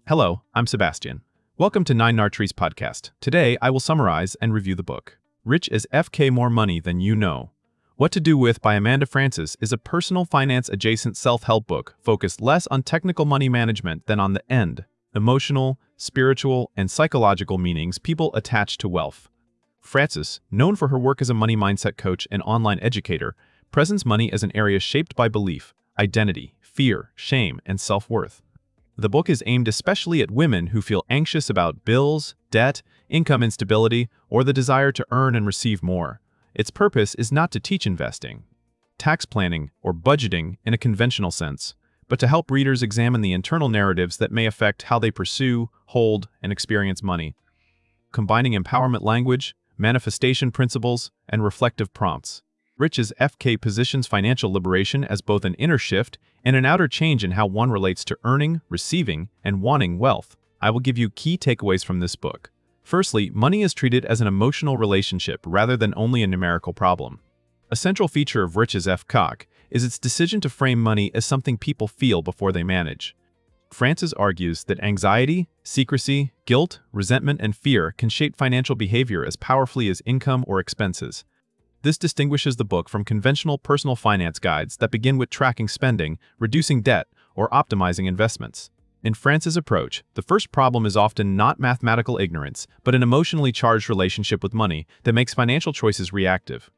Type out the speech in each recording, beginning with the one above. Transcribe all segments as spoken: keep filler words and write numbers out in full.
Hello, I'm Sebastian. Welcome to Nine Nartrees podcast. Today, I will summarize and review the book, Rich as F K More Money Than You Know. What to Do With by Amanda Frances is a personal finance-adjacent self-help book focused less on technical money management than on the end, emotional, spiritual, and psychological meanings people attach to wealth. Frances, known for her work as a money mindset coach and online educator, presents money as an area shaped by belief, identity, fear, shame, and self-worth. The book is aimed especially at women who feel anxious about bills, debt, income instability, or the desire to earn and receive more. Its purpose is not to teach investing, tax planning, or budgeting in a conventional sense, but to help readers examine the internal narratives that may affect how they pursue, hold, and experience money. Combining empowerment language, manifestation principles, and reflective prompts, Rich as F K positions financial liberation as both an inner shift and an outer change in how one relates to earning, receiving, and wanting wealth. I will give you key takeaways from this book. Firstly, money is treated as an emotional relationship rather than only a numerical problem. A central feature of Rich as F K is its decision to frame money as something people feel before they manage. Frances argues that anxiety, secrecy, guilt, resentment, and fear can shape financial behavior as powerfully as income or expenses. This distinguishes the book from conventional personal finance guides that begin with tracking spending, reducing debt, or optimizing investments. In Frances' approach, the first problem is often not mathematical ignorance, but an emotionally charged relationship with money that makes financial choices reactive.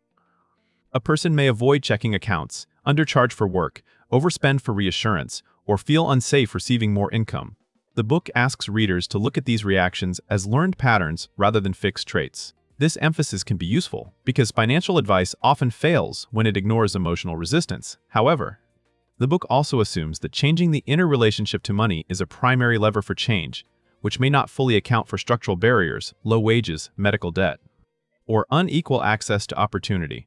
A person may avoid checking accounts, undercharge for work, overspend for reassurance, or feel unsafe receiving more income. The book asks readers to look at these reactions as learned patterns rather than fixed traits. This emphasis can be useful because financial advice often fails when it ignores emotional resistance. However, the book also assumes that changing the inner relationship to money is a primary lever for change, which may not fully account for structural barriers, low wages, medical debt, or unequal access to opportunity.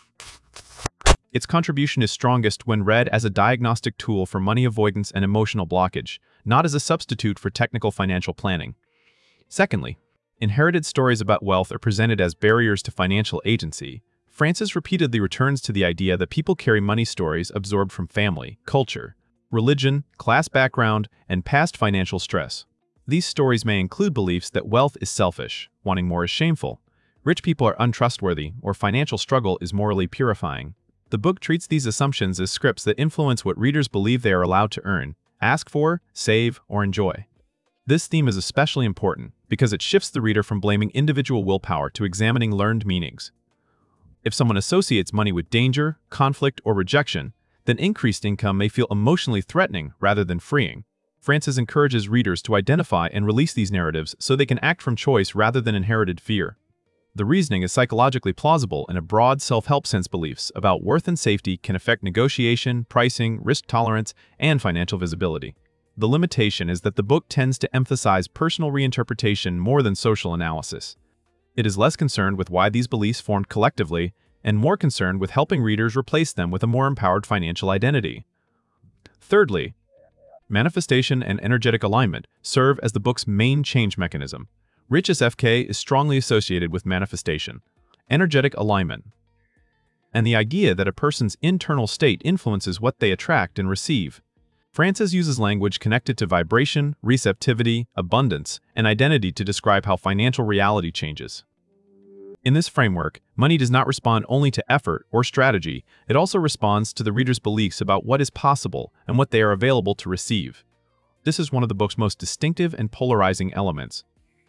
Its contribution is strongest when read as a diagnostic tool for money avoidance and emotional blockage, not as a substitute for technical financial planning. Secondly, inherited stories about wealth are presented as barriers to financial agency. Frances repeatedly returns to the idea that people carry money stories absorbed from family, culture, religion, class background, and past financial stress. These stories may include beliefs that wealth is selfish, wanting more is shameful, rich people are untrustworthy, or financial struggle is morally purifying. The book treats these assumptions as scripts that influence what readers believe they are allowed to earn, ask for, save, or enjoy. This theme is especially important because it shifts the reader from blaming individual willpower to examining learned meanings. If someone associates money with danger, conflict, or rejection, then increased income may feel emotionally threatening rather than freeing. Frances encourages readers to identify and release these narratives so they can act from choice rather than inherited fear. The reasoning is psychologically plausible, and a broad self-help sense beliefs about worth and safety can affect negotiation, pricing, risk tolerance, and financial visibility. The limitation is that the book tends to emphasize personal reinterpretation more than social analysis. It is less concerned with why these beliefs formed collectively and more concerned with helping readers replace them with a more empowered financial identity. Thirdly, manifestation and energetic alignment serve as the book's main change mechanism. Rich as F K is strongly associated with manifestation, energetic alignment, and the idea that a person's internal state influences what they attract and receive. Frances uses language connected to vibration, receptivity, abundance, and identity to describe how financial reality changes. In this framework, money does not respond only to effort or strategy, it also responds to the reader's beliefs about what is possible and what they are available to receive. This is one of the book's most distinctive and polarizing elements.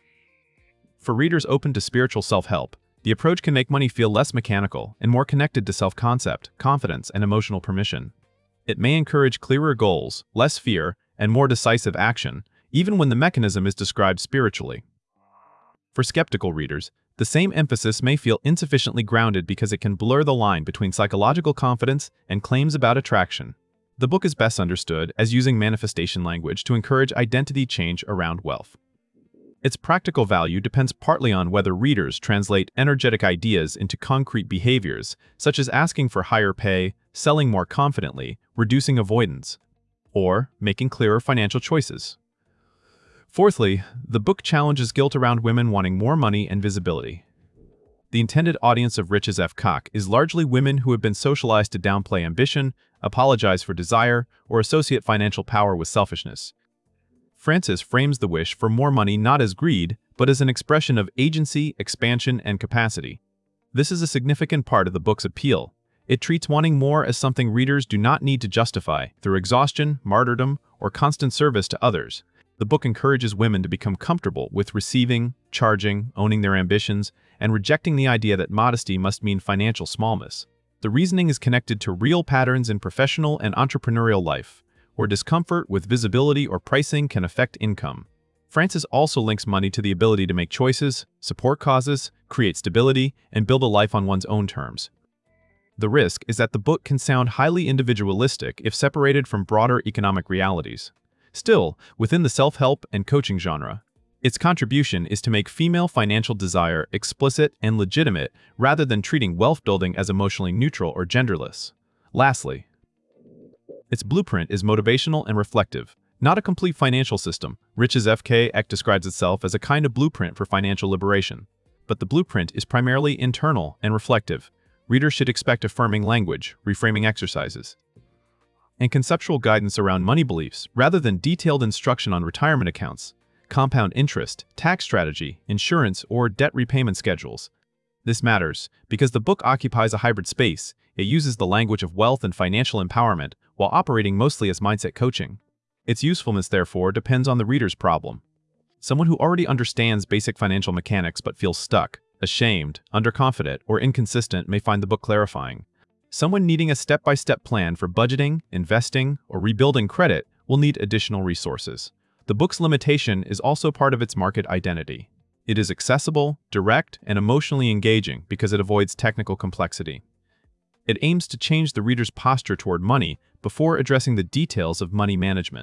For readers open to spiritual self-help, the approach can make money feel less mechanical and more connected to self-concept, confidence, and emotional permission. It may encourage clearer goals, less fear, and more decisive action, even when the mechanism is described spiritually. For skeptical readers, the same emphasis may feel insufficiently grounded because it can blur the line between psychological confidence and claims about attraction. The book is best understood as using manifestation language to encourage identity change around wealth. Its practical value depends partly on whether readers translate energetic ideas into concrete behaviors, such as asking for higher pay, selling more confidently, reducing avoidance, or making clearer financial choices. Fourthly, the book challenges guilt around women wanting more money and visibility. The intended audience of Rich as F K is largely women who have been socialized to downplay ambition, apologize for desire, or associate financial power with selfishness. Frances frames the wish for more money not as greed, but as an expression of agency, expansion, and capacity. This is a significant part of the book's appeal. It treats wanting more as something readers do not need to justify through exhaustion, martyrdom, or constant service to others. The book encourages women to become comfortable with receiving, charging, owning their ambitions, and rejecting the idea that modesty must mean financial smallness. The reasoning is connected to real patterns in professional and entrepreneurial life, where discomfort with visibility or pricing can affect income. Frances also links money to the ability to make choices, support causes, create stability, and build a life on one's own terms. The risk is that the book can sound highly individualistic if separated from broader economic realities. Still, within the self-help and coaching genre, its contribution is to make female financial desire explicit and legitimate rather than treating wealth building as emotionally neutral or genderless. Lastly, its blueprint is motivational and reflective, not a complete financial system. Rich's F K Eck describes itself as a kind of blueprint for financial liberation. But the blueprint is primarily internal and reflective. Readers should expect affirming language, reframing exercises, and conceptual guidance around money beliefs rather than detailed instruction on retirement accounts, compound interest, tax strategy, insurance, or debt repayment schedules. This matters because the book occupies a hybrid space. It uses the language of wealth and financial empowerment while operating mostly as mindset coaching. Its usefulness, therefore, depends on the reader's problem. Someone who already understands basic financial mechanics but feels stuck, ashamed, underconfident, or inconsistent may find the book clarifying. Someone needing a step-by-step plan for budgeting, investing, or rebuilding credit will need additional resources. The book's limitation is also part of its market identity. It is accessible, direct, and emotionally engaging because it avoids technical complexity. It aims to change the reader's posture toward money before addressing the details of money management.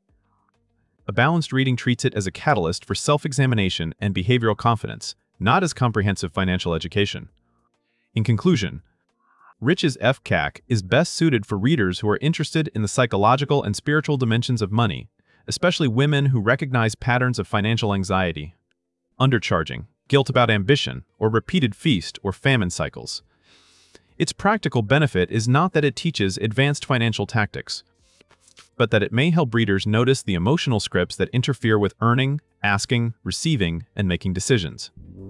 A balanced reading treats it as a catalyst for self-examination and behavioral confidence, not as comprehensive financial education. In conclusion, Rich's F K A C is best suited for readers who are interested in the psychological and spiritual dimensions of money, especially women who recognize patterns of financial anxiety, undercharging, guilt about ambition, or repeated feast or famine cycles. Its practical benefit is not that it teaches advanced financial tactics, but that it may help readers notice the emotional scripts that interfere with earning, asking, receiving, and making decisions.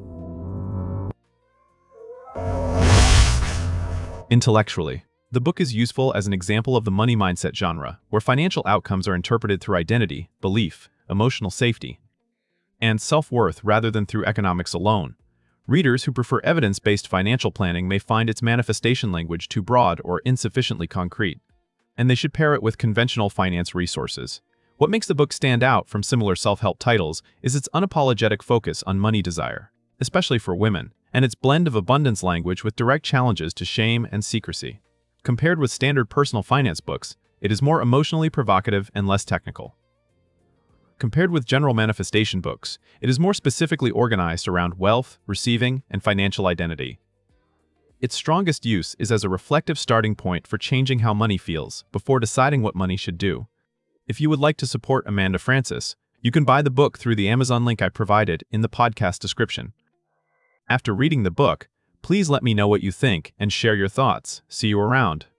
Intellectually, the book is useful as an example of the money mindset genre, where financial outcomes are interpreted through identity, belief, emotional safety, and self-worth rather than through economics alone. Readers who prefer evidence-based financial planning may find its manifestation language too broad or insufficiently concrete, and they should pair it with conventional finance resources. What makes the book stand out from similar self-help titles is its unapologetic focus on money desire, especially for women, and its blend of abundance language with direct challenges to shame and secrecy. Compared with standard personal finance books, it is more emotionally provocative and less technical. Compared with general manifestation books, it is more specifically organized around wealth, receiving, and financial identity. Its strongest use is as a reflective starting point for changing how money feels before deciding what money should do. If you would like to support Amanda Frances, you can buy the book through the Amazon link I provided in the podcast description. After reading the book, please let me know what you think and share your thoughts. See you around.